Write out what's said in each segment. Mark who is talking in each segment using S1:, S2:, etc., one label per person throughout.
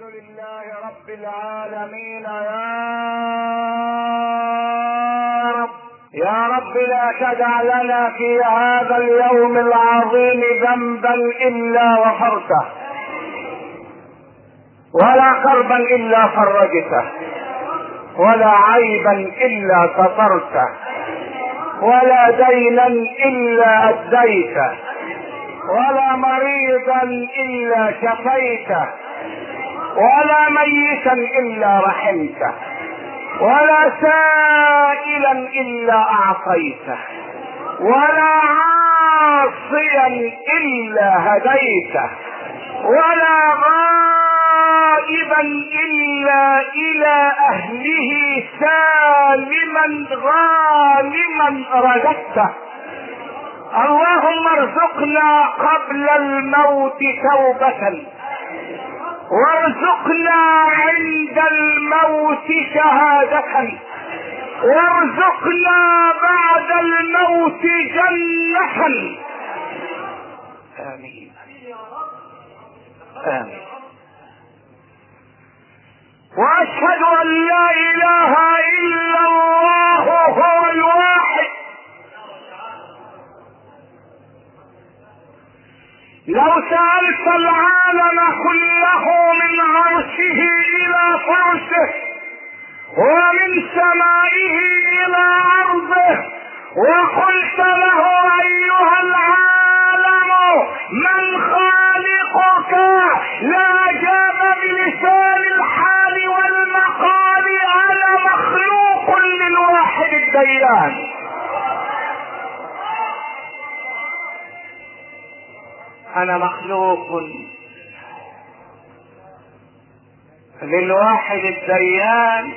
S1: لله رب العالمين. يا رب لا تدع لنا في هذا اليوم العظيم ذنبا الا غفرته، ولا كربا الا فرجته، ولا عيبا الا سترته، ولا دينا الا اديته، ولا مريضا الا شفيته، ولا ميتا الا رحمته، ولا سائلا الا اعطيته، ولا عاصيا الا هديته، ولا غائبا الا الى اهله سالما غانما رددته. اللهم ارزقنا قبل الموت توبة، وارزقنا عند الموت شهادة، وارزقنا بعد الموت جنة. آمين آمين. واشهد ان لا اله الا الله هو الواحد. لو سألت العالم كله من عرشه الى فرشه، ومن سمائه الى ارضه، وقلت له ايها العالم من خالقك، لا جاب بلسان الحال والمقال انا مخلوق للواحد الديان. انا مخلوق للواحد الديان.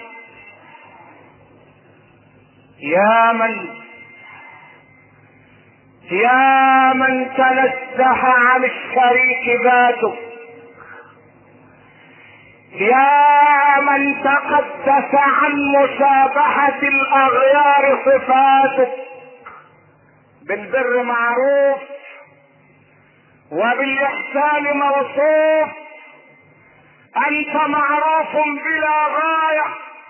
S1: يا من تنزه عن الشريك ذاته، يا من تقدس عن مشابهة الاغيار صفاته. بالبر معروف وبالاحسان موصوف، انت معروف بلا غاية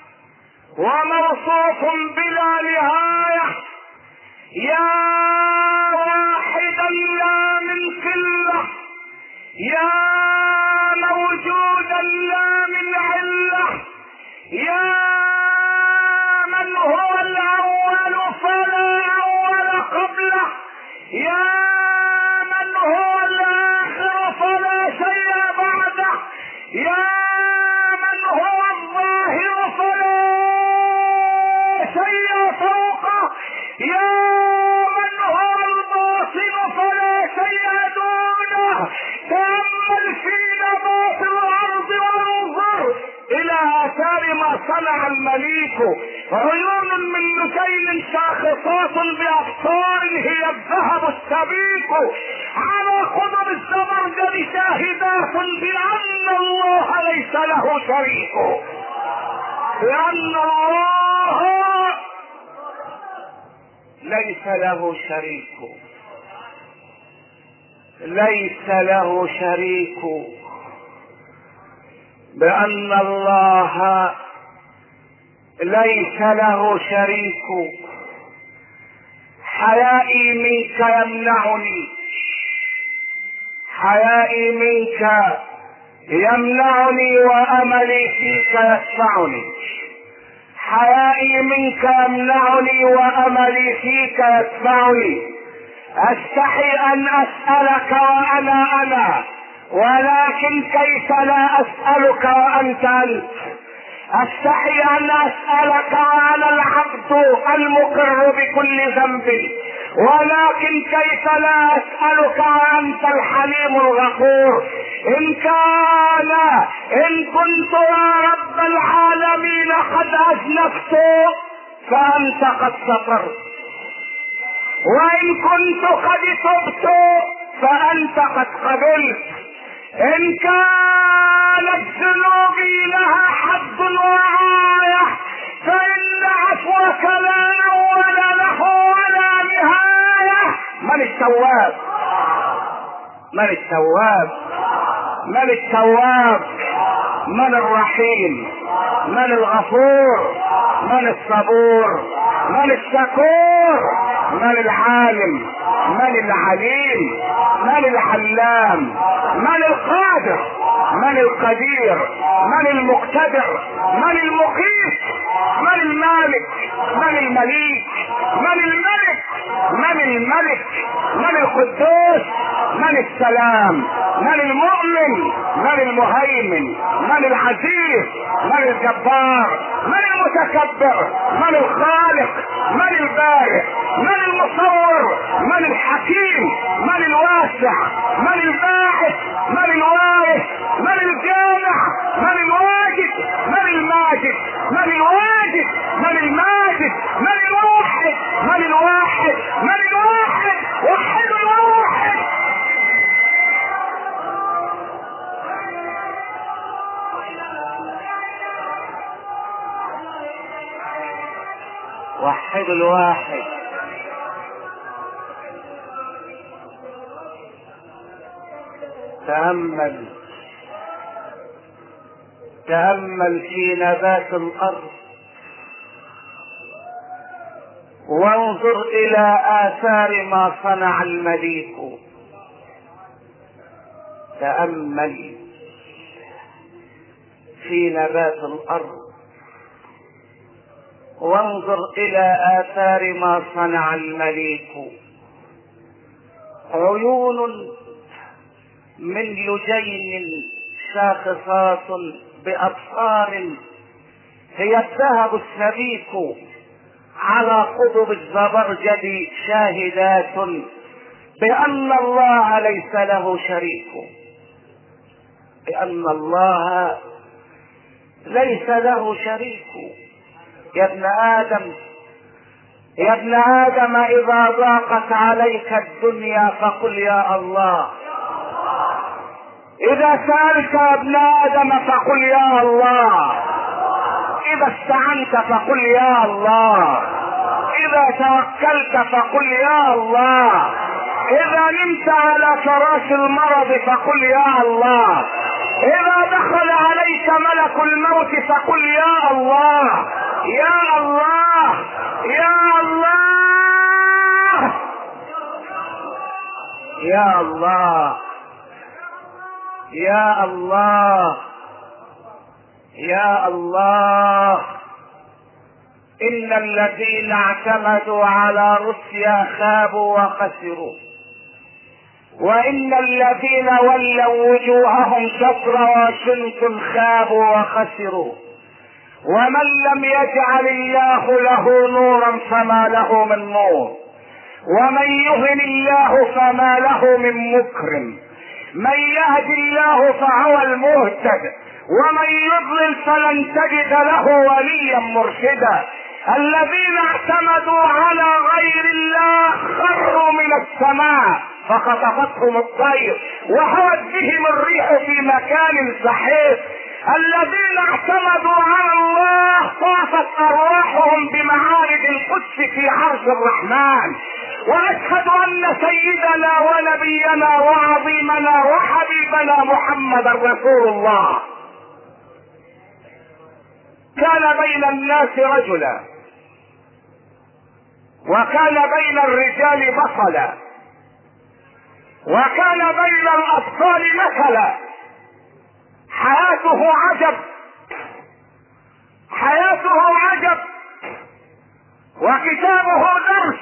S1: وموصوف بلا نهاية. يا واحدا لا من قلة، يا موجودا لا من علة، يا من هو الاول فلا اول قبله، يا من هو الاخر فلا شيء بعده، يا من هو الظاهر فلا شيء فوقه، يا من هو الباطن فلا شيء دونه. تأمل في نبات الارض وانظر الى اثار ما صنع المليك. عيون من نسيل شاخصات بابصار هي الذهب السبيك، على قدر الزبرجد شاهدات بان الله ليس له شريك، لان الله ليس له شريك، ليس له شريك، بأن الله ليس له شريك. حيائي منك يمنعني، حيائي منك يمنعني، وأملي فيك يدفعني. حيائي منك يمنعني، وأملي فيك يدفعني. استحي ان اسألك وانا ولكن كيف لا اسألك وانت انت. استحي ان اسألك وانا العبد المقر بكل ذنب، ولكن كيف لا اسألك وانت الحليم الغفور. ان كنت يا رب العالمين قد اذنبت فانت قد سترت، وان كنت قد تبت فانت قد قبلت. ان كانت ذنوبي لها حد وغاية فان عفوك لا اول له ولا نهاية. من التواب؟ من التواب؟ من التواب؟ من الرحيم؟ من الغفور؟ من الصبور؟ من الشكور؟ من العالم؟ من العليم؟ من العلام؟ من القادر؟ من القدير؟ من المقتدر؟ من المقيت؟ من المالك؟ من المليك؟ من الملك؟ من الملك؟ من القدوس؟ من السلام؟ من المؤمن؟ من المهيمن؟ من العزيز؟ من الجبار؟ من المتكبر؟ من الخالق؟ من البارئ؟ من المصور؟ من الحكيم؟ من الواسع؟ من الباعث؟ من الوارث؟ من الجامع؟ من الواجد؟ من الماجد؟ من الواجد؟ من الماجد؟ من الواحد؟ من الواحد؟ من الواحد؟ وحد الواحد. وحد الواحد. تأمل في نبات الأرض وانظر إلى آثار ما صنع المليك. تأمل في نبات الأرض وانظر إلى آثار ما صنع المليك. عيون من لجين شاخصات بأبصار هي الذهب السبيك على قضب الزبرجد شاهدات بأن الله ليس له شريك. بأن الله ليس له شريك. يا ابن آدم، يا ابن آدم، إذا ضاقت عليك الدنيا فقل يا الله. إذا سألت يا ابن آدم فقل يا الله. إذا استعنت فقل يا الله. إذا توكلت فقل يا الله. إذا نمت على فراش المرض فقل يا الله. إذا دخل عليك ملك الموت فقل يا الله. يا الله، يا الله، يا الله، يا الله، يا الله. إن الذين اعتمدوا على روسيا خابوا وخسروا، وإن الذين ولوا وجوههم شطر واشنطن خابوا وخسروا. ومن لم يجعل الله له نورا فما له من نور، ومن يهن الله فما له من مكرم. من يهد الله فهو المهتد، ومن يضلل فلن تجد له وليا مرشدا. الذين اعتمدوا على غير الله خروا من السماء فخطفتهم الطير وهوت بهم الريح في مكان سحيق. الذين اعتمدوا على الله طافت ارواحهم بمعارج القدس في عرش الرحمن. ونشهد ان سيدنا ونبينا وعظيمنا وحبيبنا محمدا رسول الله كان بين الناس رجلا، وكان بين الرجال بطلا، وكان بين الابطال مثلا. حياته عجب، حياته عجب، وكتابه درس.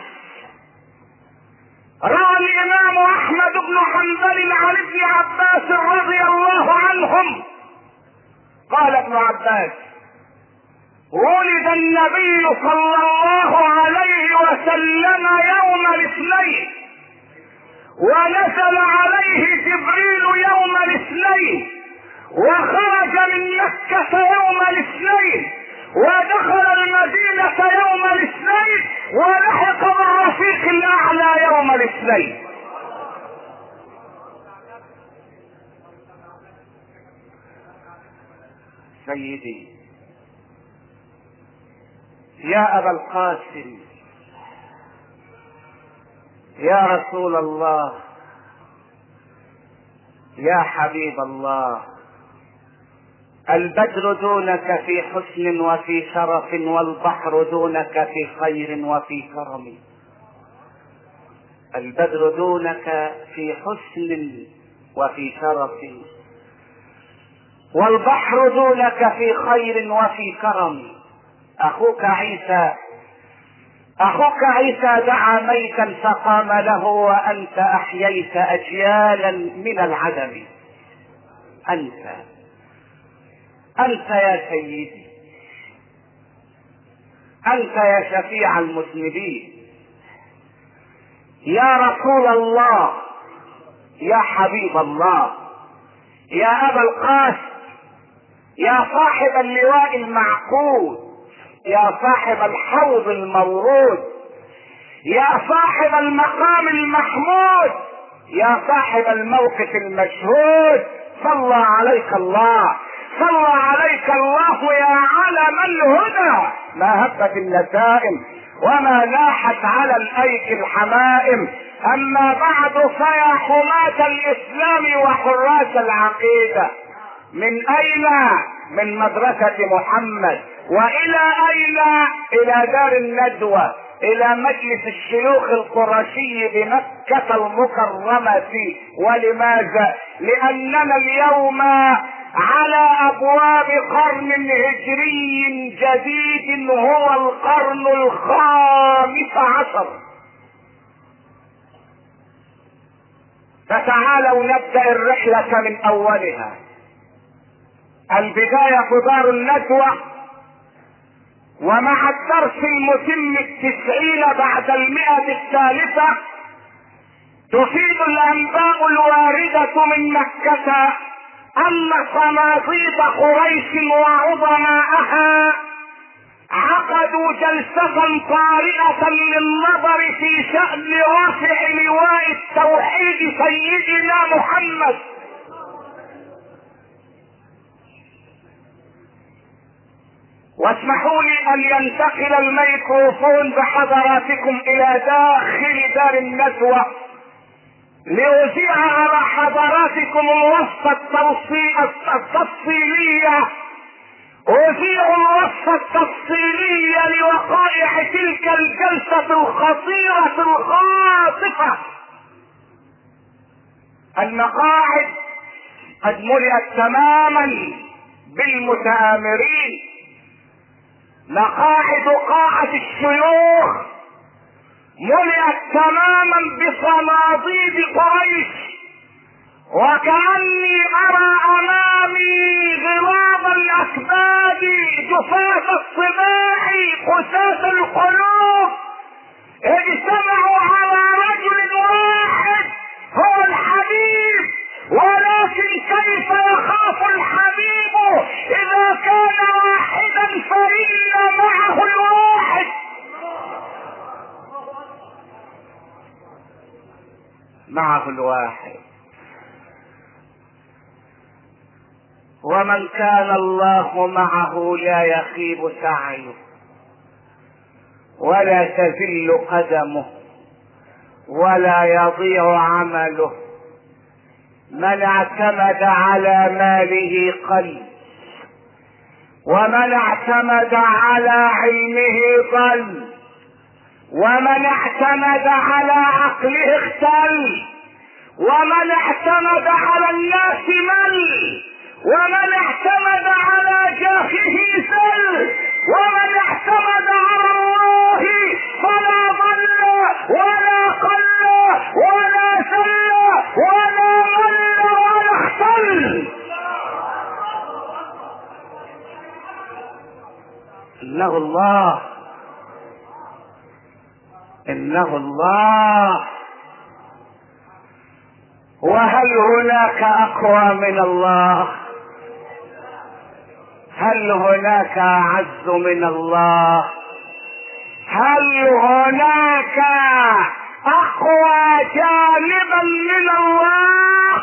S1: روى الامام احمد بن حنبل عن ابن عباس رضي الله عنهم قال ابن عباس: ولد النبي صلى الله عليه وسلم يوم الاثنين، ونزل عليه جبريل يوم الاثنين، وخرج من مكة يوم الاثنين، ودخل المدينة يوم الاثنين، ولحق بالرفيق الاعلى يوم الاثنين. سيدي يا أبا القاسم، يا رسول الله، يا حبيب الله، البدر دونك في حسن وفي شرف، والبحر دونك في خير وفي كرم. البدر دونك في حسن وفي شرف، والبحر دونك في خير وفي كرم. أخوك عيسى دعا ميتا فقام له، وأنت أحييت أجيالا من العدم. أنت يا سيدي، أنت يا شفيع المذنبين، يا رسول الله، يا حبيب الله، يا أبا القاسم، يا صاحب اللواء المعقود، يا صاحب الحوض المورود، يا صاحب المقام المحمود، يا صاحب الموقف المشهود. صلى عليك الله، صلى عليك الله يا علم الهدى. ما هبت النسائم وما لاحت على الايك الحمائم. اما بعد فيا حماة الاسلام وحراس العقيدة، من اين؟ من مدرسة محمد. والى اين؟ الى دار الندوة، الى مجلس الشيوخ القرشي بمكة المكرمة. ولماذا؟ لاننا اليوم على ابواب قرن هجري جديد، هو القرن الخامس عشر. فتعالوا نبدأ الرحلة من اولها. البداية في دار الندوة، ومع الدرس المتم 90 بعد 100 الثالثة، تفيد الانباء الواردة من مكة ان صناديد قريش وعظماءها عقدوا جلسة طارئة للنظر في شأن رافع لواء التوحيد سيدنا محمد. واسمحوا لي ان ينتقل الميكروفون بحضراتكم الى داخل دار الندوة لأذيع على حضراتكم الوصفة التفصيلية، أذيع الوصفة التفصيلية لوقائع تلك الجلسة الخطيرة الخاطفة. المقاعد قد ملئت تماما بالمتآمرين، مقاعد قاعة الشيوخ ملئت تماما بصناديد قريش، وكأني أرى أمامي غراب الأكباد، جفاة الصباح، قساة القلوب، اجتمعوا على رجل واحد هو الحبيب. ولكن كيف يخاف الحبيب إذا كان واحدا فإن معه الواحد. معه الواحد. ومن كان الله معه لا يخيب سعيه ولا تزل قدمه ولا يضيع عمله. من اعتمد على ماله قل، ومن اعتمد على علمه ضل، ومن اعتمد على عقله اختل، ومن اعتمد على الناس مل، ومن اعتمد على جاهه زل، ومن اعتمد على الله فلا ضل ولا قل ولا زل ولا مل ولا اختل. انه الله، انه الله. وهل هناك اقوى من الله؟ هل هناك اعز من الله؟ هل هناك اقوى جانبا من الله؟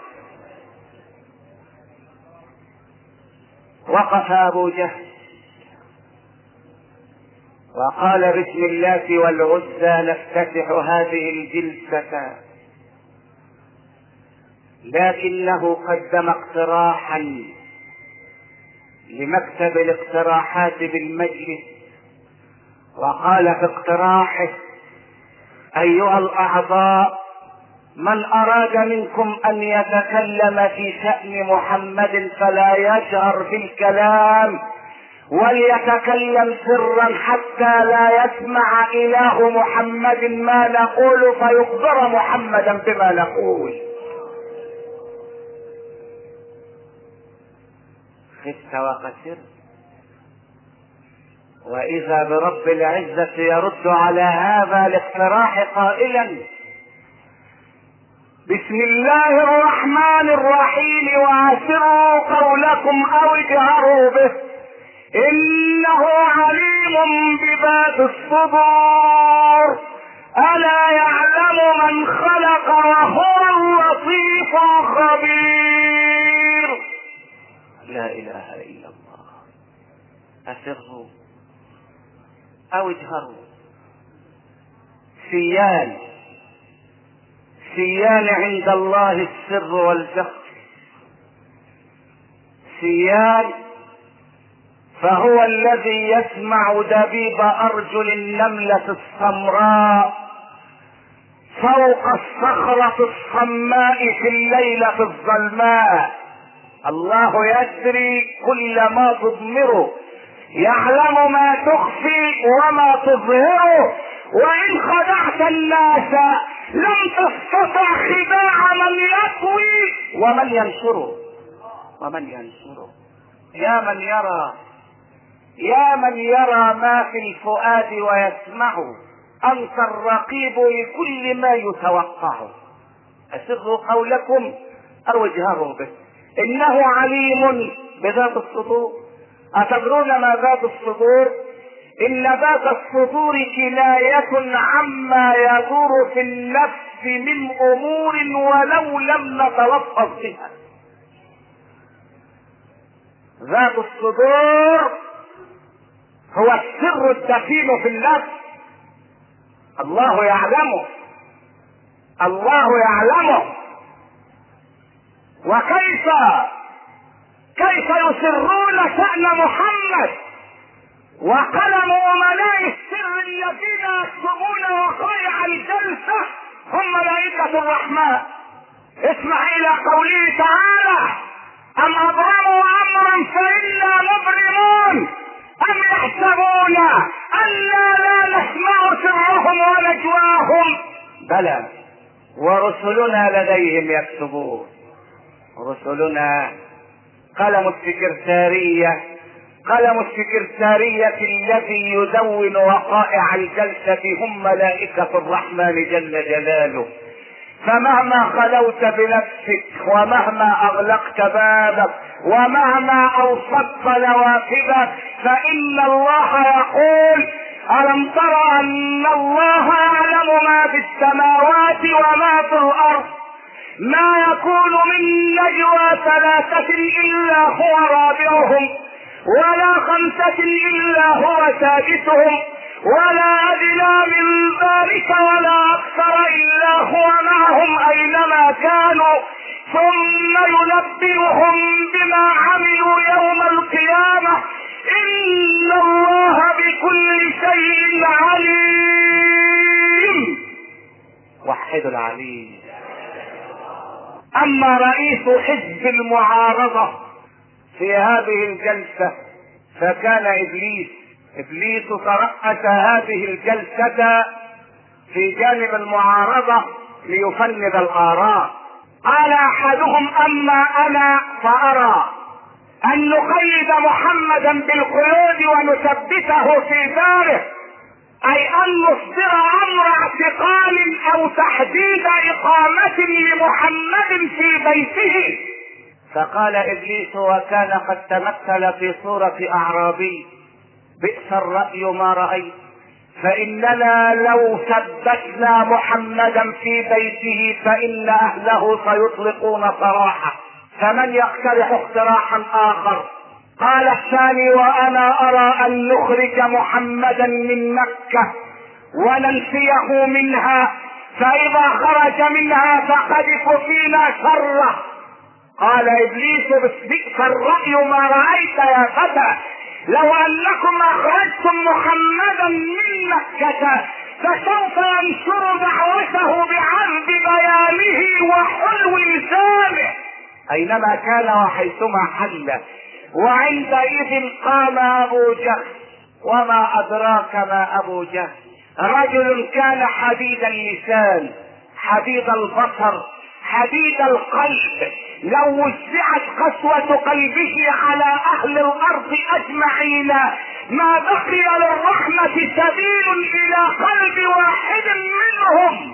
S1: وقف ابو جهل وقال بسم الله والعزى نفتتح هذه الجلسة، لكنه قدم اقتراحا لمكتب الاقتراحات بالمجلس، وقال في اقتراحه: ايها الاعضاء، من اراد منكم ان يتكلم في شأن محمد فلا يجهر بالكلام، وليتكلم سرا حتى لا يسمع اله محمد ما نقول فيخبر محمدا بما نقول. خفت وخسرت. واذا برب العزة يرد على هذا الاقتراح قائلا: بسم الله الرحمن الرحيم، واسروا قولكم او اجهروا به انه عليم بذات الصدور، الا يعلم من خلق وهو اللطيف الخبير. لا اله الا الله. اسروا او اجهروا، سيان عند الله السر والجهر. سيان فهو الذي يسمع دبيب ارجل النملة السمراء فوق الصخرة الصماء في الليلة الظلماء. الله يدري كل ما تضمره، يعلم ما تخفي وما تظهره، وان خدعت الناس لم تستطع خداع من يطوي ومن ينشره. يا من يرى ما في الفؤاد ويسمعه، انت الرقيب لكل ما يتوقع. اسروا قولكم او اجهروا به انه عليم بذات الصدور. اتدرون ما ذات الصدور؟ ان ذات الصدور كناية عما يدور في النفس من امور ولو لم نتلفظ بها. ذات الصدور هو السر الدفين في النفس. الله يعلمه. وكيف يسرون شأن محمد وقلم أمناء السر الذين يكتبون وقائع الجلسة هم ملائكة الرحمن. اسمع إلى قوله تعالى: أم أبرموا أمرا فإنا مبرمون أم يحسبون أنا لا نسمع سرهم ونجواهم بلى ورسلنا لديهم يكتبون. رسلنا قلم السكرتارية الذي يدون وقائع الجلسة هم ملائكة الرحمن جل جلاله. فمهما خلوت بنفسك ومهما اغلقت بابك ومهما اوصدت نوافذك فان الله يقول: الم تر ان الله يعلم ما في السماوات وما في الارض، ما يكون من نجوى ثلاثة الا هو رابعهم ولا خمسة الا هو سادسهم ولا أدنى من ذلك ولا أكثر إلا هو معهم أينما كانوا ثم ينبئهم بما عملوا يوم القيامة إن الله بكل شيء عليم. وحدوا العليم. أما رئيس حزب المعارضة في هذه الجلسة فكان إبليس ترأس هذه الجلسة في جانب المعارضة ليفند الآراء. قال أحدهم: أما أنا فأرى أن نقيد محمدا بالقيود ونثبته في داره، أي أن نصدر أمر اعتقال أو تحديد إقامة لمحمد في بيته. فقال إبليس وكان قد تمثل في صورة أعرابي: بئس الرأي ما رأيت، فإننا لو ثبتنا محمدا في بيته فإن أهله سيطلقون سراحه، فمن يقترح اقتراحا آخر؟ قال الثاني: وأنا أرى أن نخرج محمدا من مكة وننفيه منها، فإذا خرج منها فقد كفينا شره. قال ابليس بئس الرأي ما رأيت يا فتى، لو انكم اخرجتم محمدا من مكة فسوف ينشر دعوته بعذب بيانه وحلو لسانه اينما كان وحيثما حل. وعندئذ قام ابو جهل، وما ادراك ما ابو جهل، رجل كان حديد اللسان حديد البصر حديد القلب، لو وزعت قسوة قلبه على اهل الارض اجمعين ما بقي للرحمة سبيل الى قلب واحد منهم.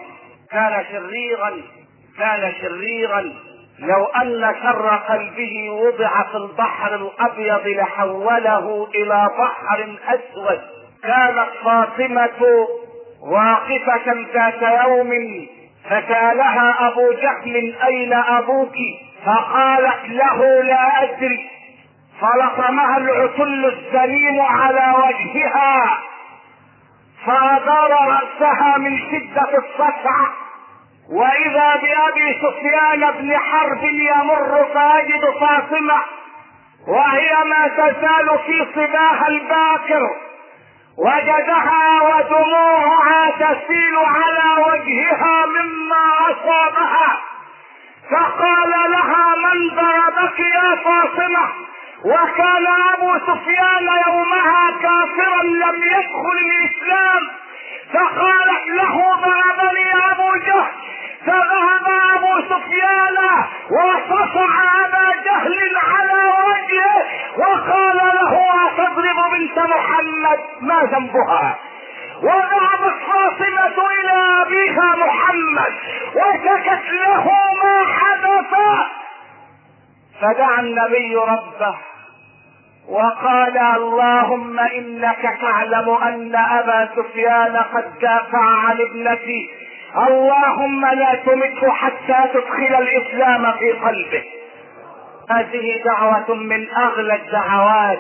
S1: كان شريرا لو ان شر قلبه وضع في البحر الابيض لحوله الى بحر اسود. كانت فاطمة واقفة ذات يوم فسألها ابو جهل اين ابوك؟ فقالت له لا ادري، فلطمها العتل السليم على وجهها فأدار رأسها من شدة الصفع، واذا بابي سفيان بن حرب يمر فيجد فاطمة وهي ما تزال في صباها الباكر، وجدها ودموعها تسيل على وجهها مما اصابها، فقال لها من ضربك يا فاطمة؟ وكان ابو سفيان يومها كافرا لم يدخل الاسلام، فقالت له ضربني ابو جهل. فذهب ابو سفيان وصفع ابا جهل على وجهه وقال له اتضرب بنت محمد ما ذنبها؟ وذهبت فاطمة الى ابيها محمد وشكت له ما حدث، فدعا النبي ربه وقال اللهم انك تعلم ان ابا سفيان قد دافع عن ابنتي، اللهم لا تمته حتى تدخل الاسلام في قلبه. هذه دعوة من اغلى الدعوات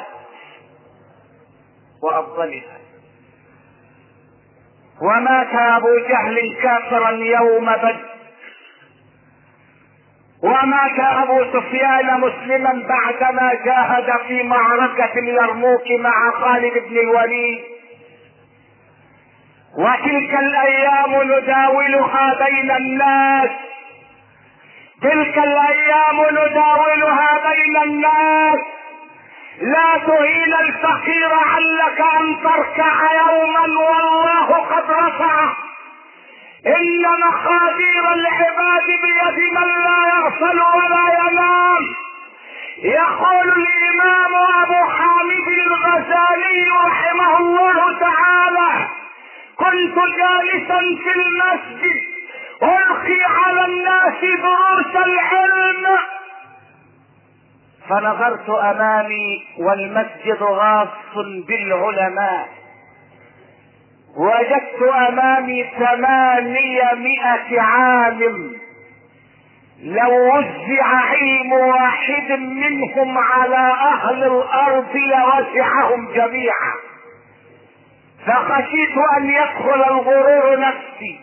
S1: وافضلها. ومات ابو جهل كافرا يوم بدر، ومات ابو سفيان مسلما بعدما جاهد في معركة اليرموك مع خالد بن الوليد. وتلك الايام نداولها بين الناس، تلك الايام نداولها بين الناس. لا تهين الفقير علك ان تركع يوما والله قد رفعه، ان مقادير العباد بيد من لا يغفل ولا ينام. يقول الامام ابو حامد الغزالي رحمه الله تعالى كنت جالسا في المسجد القي على الناس دروس العلم، فنظرت امامي والمسجد غاص بالعلماء، وجدت امامي 800 عالم، لو وزع علم واحد منهم على اهل الارض لوسعهم جميعا. فخشيت ان يدخل الغرور نفسي،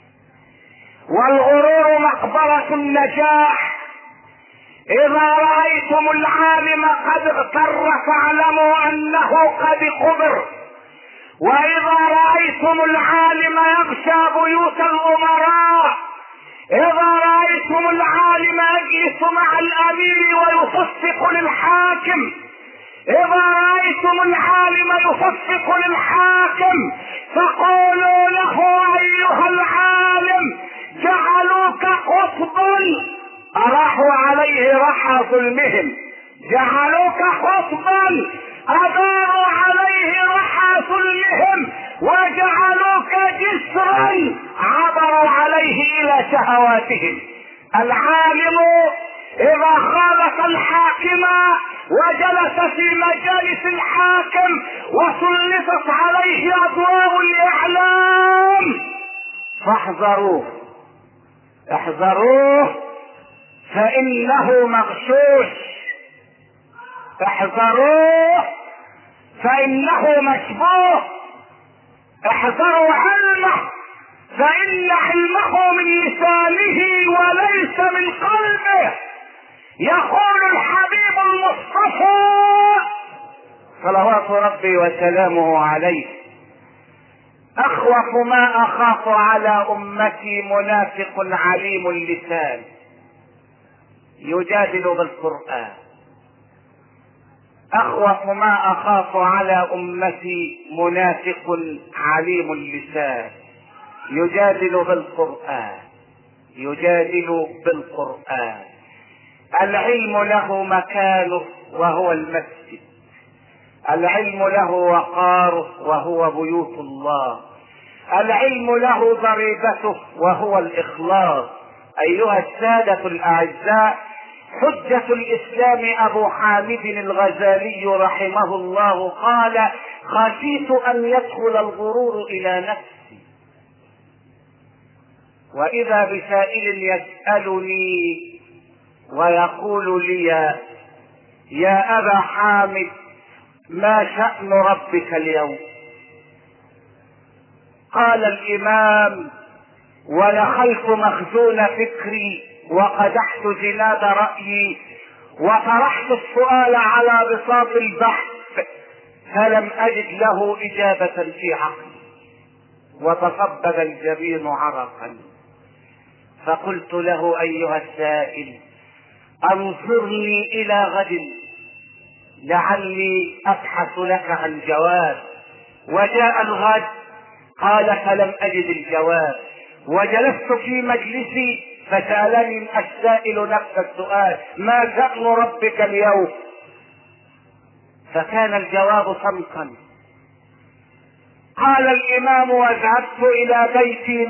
S1: والغرور مقبرة النجاح. اذا رأيتم العالم قد اغتر فاعلموا انه قد قبر، واذا رأيتم العالم يغشى بيوت الامراء، اذا رأيتم العالم يجلس مع الامير ويصفق للحاكم، اذا رأيتم العالم يصفق للحاكم فقولوا له ايها العالم جعلوك قطبا، اراحوا عليه رحى ظلمهم، جعلوك قطبا اداروا عليه رحى ظلمهم، وجعلوك جسرا عبروا عليه الى شهواتهم. العالم اذا خالف الحاكم وجلس في مجالس الحاكم وسلطت عليه اضواء الاعلام فاحذروه، احذروه فانه مغشوش، احذروه فانه مشبوه، احذروا علمه فان علمه من لسانه وليس من قلبه. يقول الحبيب المصطفى صلوات ربي وسلامه عليه: اخوف ما اخاف على امتي منافق عليم اللسان يجادل بالقرآن. اخوف ما اخاف على امتي منافق عليم اللسان يجادل بالقرآن. يجادل بالقرآن. العلم له مكانه وهو المسجد، العلم له وقاره وهو بيوت الله، العلم له ضريبته وهو الإخلاص. أيها السادة الأعزاء، حجة الإسلام أبو حامد الغزالي رحمه الله قال: خشيت أن يدخل الغرور إلى نفسي، وإذا بسائل يسألني ويقول لي: يا أبا حامد ما شأن ربك اليوم؟ قال الإمام: ونخلت مخزون فكري وقدحت زناد رأيي وطرحت السؤال على بساط البحث فلم أجد له إجابة في عقلي، وتصبب الجبين عرقا. فقلت له: أيها السائل انظرني إلى غد لعلي أبحث لك عن جواب. وجاء الغد، قال: فلم أجد الجواب. وجلست في مجلسي فسألني السائل نفس السؤال: ما شأن ربك اليوم؟ فكان الجواب صمتا. قال الإمام: وذهبت إلى بيتي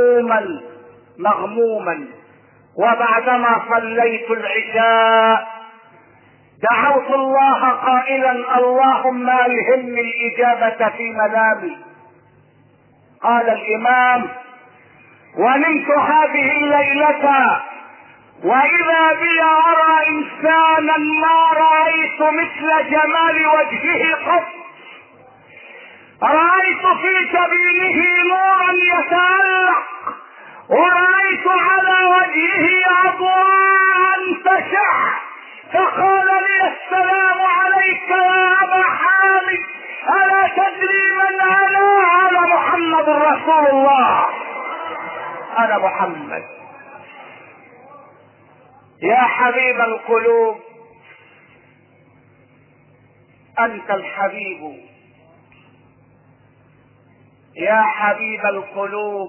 S1: مغموما، وبعدما صليت العشاء دعوت الله قائلا: اللهم الهمني الإجابة في منامي. قال الإمام: ونمت هذه الليلة وإذا بي أرى إنسانا ما رأيت مثل جمال وجهه قط. رأيت في جبينه نورا يتألق، ورأيت على وجهه أضواء تشع. فقال لي: السلام عليك يا أبا حامد، ألا تدري من أنا؟ أنا محمد رسول الله، أنا محمد. يا حبيب القلوب، أنت الحبيب. يا حبيب القلوب،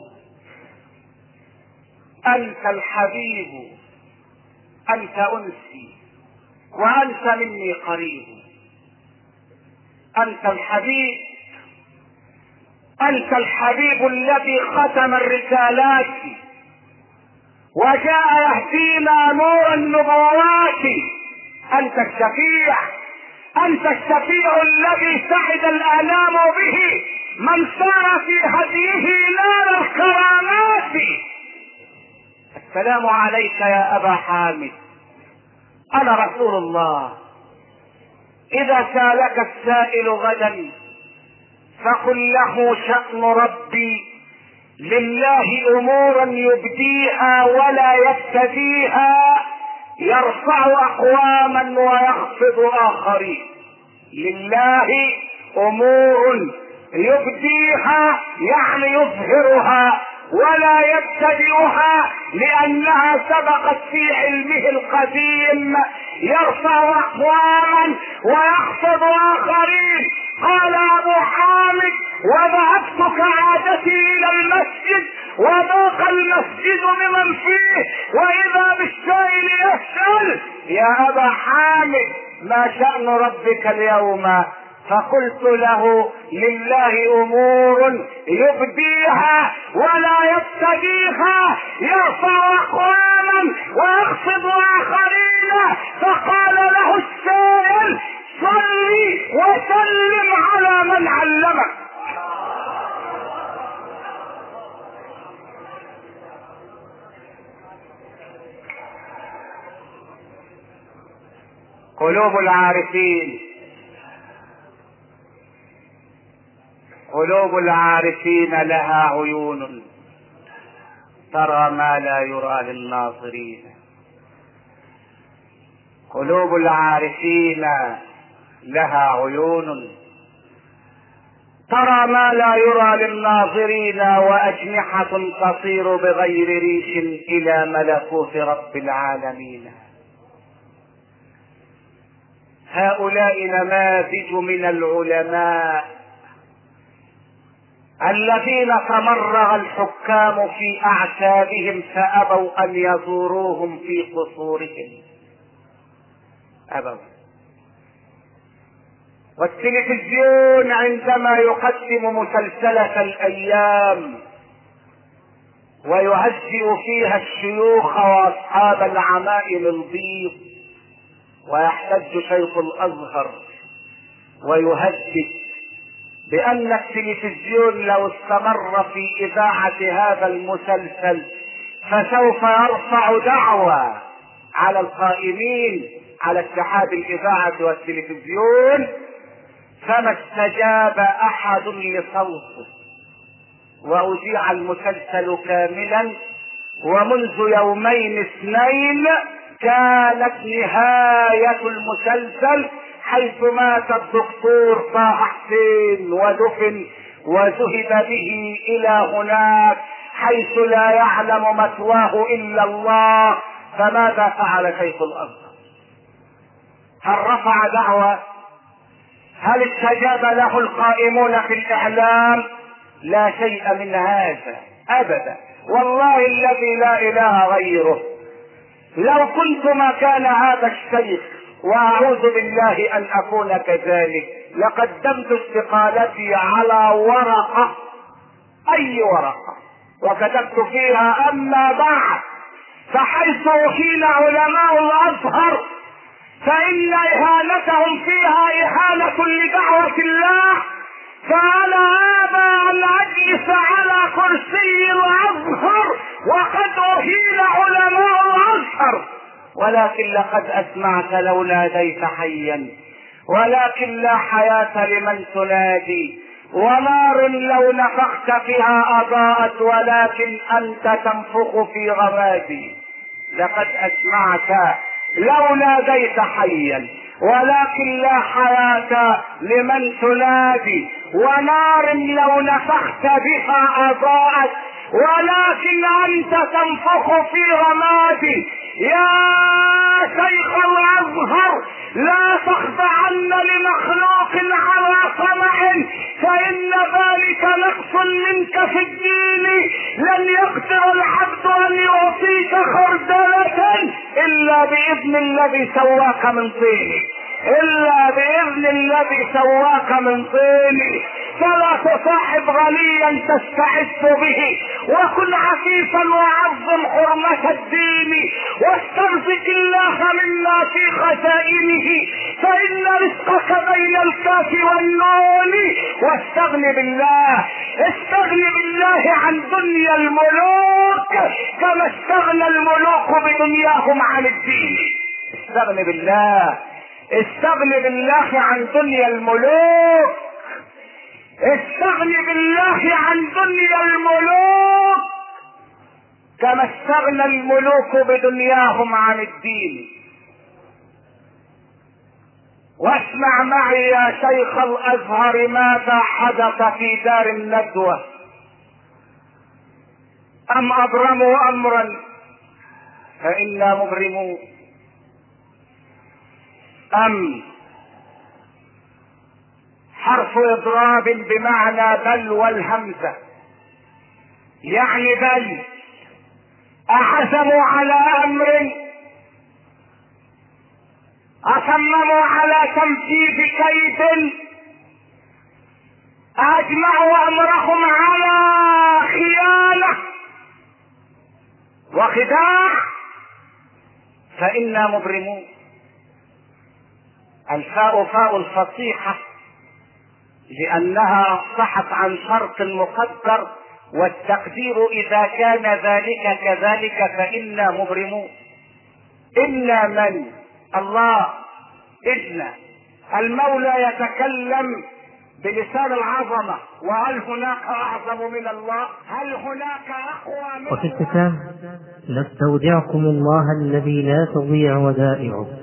S1: أنت الحبيب. أنت أنسي وأنت مني قريب. أنت الحبيب، أنت الحبيب الذي ختم الرسالات وجاء يهدينا نور النبوات. أنت الشفيع، أنت الشفيع الذي سعد الآلام به، من سار في هديه نال الكرامات. السلام عليك يا أبا حامد، أنا رسول الله. إذا سألك السائل غدا فقل له: شأن ربي لله أمورا يبديها ولا يبتديها، يرفع أقواما ويخفض آخرين. لله أمور يبديها يعني يظهرها، ولا يبتدئها لأنها سبقت في علمه القديم، يرفع أقواما ويخفض آخرين. قال أبو حامد: وذهبت كعادتي إلى المسجد وضاق المسجد بمن فيه، وإذا بالسائل يسأل: يا أبا حامد ما شأن ربك اليوم؟ فقلت له: لله أمور يبديها ولا يبتديها، يرفع أقواما ويخفض آخرين. فقال له السائل: صل وسلم على من علمك. قلوب العارفين، قلوب العارفين لها عيون ترى ما لا يرى للناظرين. قلوب العارفين لها عيون ترى ما لا يرى للناظرين، وأجنحة تطير بغير ريش إلى ملكوت رب العالمين. هؤلاء نماذج من العلماء الذين تمرغ الحكام في أعتابهم فأبوا أن يزوروهم في قصورهم، أبوا. والتلفزيون عندما يقدم مسلسلة الأيام ويهزئ فيها الشيوخ وأصحاب العمائم البيض، ويحتج شيخ الأزهر ويهدد بأن التلفزيون لو استمر في إذاعة هذا المسلسل فسوف يرفع دعوى على القائمين على اتحاد الإذاعة والتلفزيون، فما استجاب أحد لصوته، وأذيع المسلسل كاملا. ومنذ يومين اثنين كانت نهاية المسلسل حيث مات الدكتور طه حسين ودفن وذهب به إلى هناك حيث لا يعلم مثواه إلا الله. فماذا فعل شيخ الأزهر؟ هل رفع دعوة؟ هل استجاب له القائمون في الإعلام؟ لا شيء من هذا أبدا، والله الذي لا إله غيره. لو كنت مكان هذا الشيخ، وأعوذ بالله أن أكون كذلك، لقدمت استقالتي على ورقة، أي ورقة، وكتبت فيها: أما بعد فحيث أحيل علماء الأزهر فإن إهانتهم فيها إهانة لدعوة الله، فأنا أبى أن أجلس على كرسي الأزهر وقد أهين علماء الأزهر. ولكن لقد أسمعت لو ناديت حيا، ولكن لا حياة لمن تنادي، ونار لو نفخت فيها أضاءت، ولكن أنت تنفخ في غمادي. لقد أسمعت لو ناديت حيا، ولكن لا حياة لمن تنادي، ونار لو نفخت بها أضاءت، ولكن أنت تنفخ في رمادي. يا شيخ الأزهر لا تخضعن لمخلوق على طمع، فإن ذلك نقص منك في الدين. لن يقدر العبد أن يعطيك خردلة إلا بإذن الذي سواك من طين، إلا بإذن الذي سواك من طين. فلا تصاحب غنيا تستعز به، وكن عفيفا وعظم حرمة الدين، واسترزق الله مما في خزائنه، فإن رزقك بين الكاف والنون. واستغن بالله، استغن بالله عن دنيا الملوك كما استغنى الملوك بدنياهم عن الدين. استغن بالله، استغن بالله عن دنيا الملوك، استغن بالله عن دنيا الملوك كما استغنى الملوك بدنياهم عن الدين. واسمع معي يا شيخ الأزهر ماذا حدث في دار الندوة. أم أبرموا أمرا فإنا مبرمون، أم حرف إضراب بمعنى بل والهمزة، يعني بل أعزموا على أمر، أصمموا على تنفيذ كيد، أجمعوا أمرهم على خيانة وخداع، فإنا مبرمون. الفاء فاء الفصيحة لأنها أفصحت عن شرط مقدر، والتقدير إذا كان ذلك كذلك فإنا مبرمون. إنا من؟ الله. إذن المولى يتكلم بلسان العظمة، وهل هناك أعظم من الله؟ هل هناك أقوى من الله؟
S2: وفي الختام: نستودعكم الله الذي لا تضيع ودائعه،